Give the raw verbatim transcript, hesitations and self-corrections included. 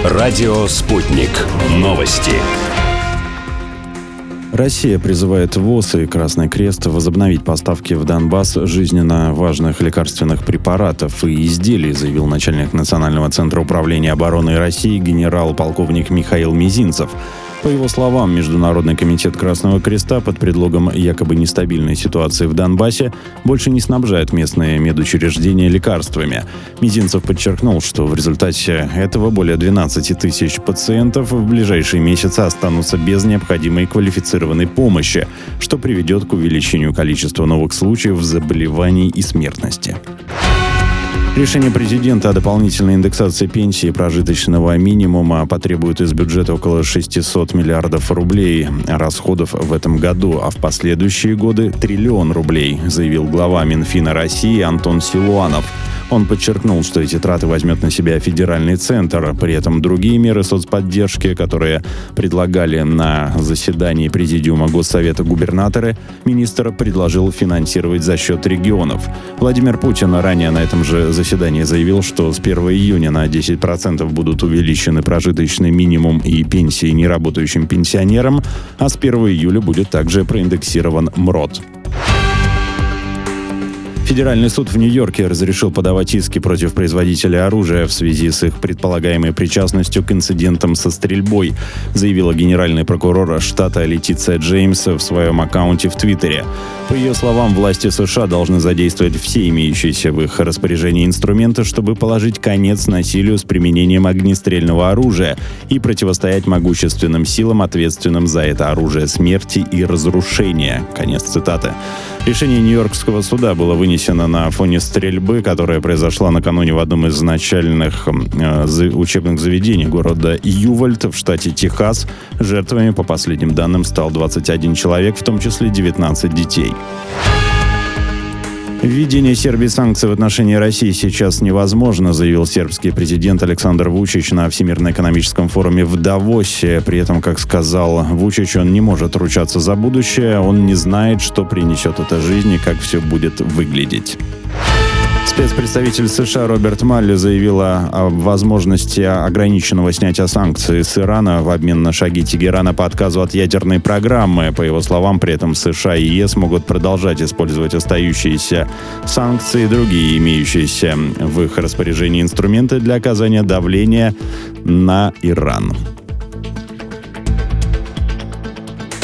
Радио «Спутник». Новости. Россия призывает ВОЗ и Красный Крест возобновить поставки в Донбасс жизненно важных лекарственных препаратов и изделий, заявил начальник Национального центра управления обороны России генерал-полковник Михаил Мизинцев. По его словам, Международный комитет Красного Креста под предлогом якобы нестабильной ситуации в Донбассе больше не снабжает местные медучреждения лекарствами. Мизинцев подчеркнул, что в результате этого более двенадцать тысяч пациентов в ближайшие месяцы останутся без необходимой квалифицированной помощи, что приведет к увеличению количества новых случаев заболеваний и смертности. Решение президента о дополнительной индексации пенсии и прожиточного минимума потребует из бюджета около шестьсот миллиардов рублей расходов в этом году, а в последующие годы триллион рублей, заявил глава Минфина России Антон Силуанов. Он подчеркнул, что эти траты возьмет на себя федеральный центр. При этом другие меры соцподдержки, которые предлагали на заседании Президиума Госсовета губернаторы, министр предложил финансировать за счет регионов. Владимир Путин ранее на этом же заседании заявил, что с первого июня на десять процентов будут увеличены прожиточный минимум и пенсии неработающим пенсионерам, а с первого июля будет также проиндексирован МРОТ. Федеральный суд в Нью-Йорке разрешил подавать иски против производителей оружия в связи с их предполагаемой причастностью к инцидентам со стрельбой, заявила генеральный прокурор штата Летиция Джеймс в своем аккаунте в Твиттере. По ее словам, власти США должны задействовать все имеющиеся в их распоряжении инструменты, чтобы положить конец насилию с применением огнестрельного оружия и противостоять могущественным силам, ответственным за это оружие смерти и разрушения. Конец цитаты. Решение Нью-Йоркского суда было вынесено на фоне стрельбы, которая произошла накануне в одном из начальных э, учебных заведений города Ювальд в штате Техас. Жертвами, по последним данным, стал двадцать один человек, в том числе девятнадцать детей. Введение Сербии санкций в отношении России сейчас невозможно, заявил сербский президент Александр Вучич на Всемирном экономическом форуме в Давосе. При этом, как сказал Вучич, он не может ручаться за будущее, он не знает, что принесет эта жизнь и как все будет выглядеть. Спецпредставитель США Роберт Малли заявила о возможности ограниченного снятия санкций с Ирана в обмен на шаги Тегерана по отказу от ядерной программы. По его словам, при этом США и ЕС могут продолжать использовать остающиеся санкции и другие имеющиеся в их распоряжении инструменты для оказания давления на Иран.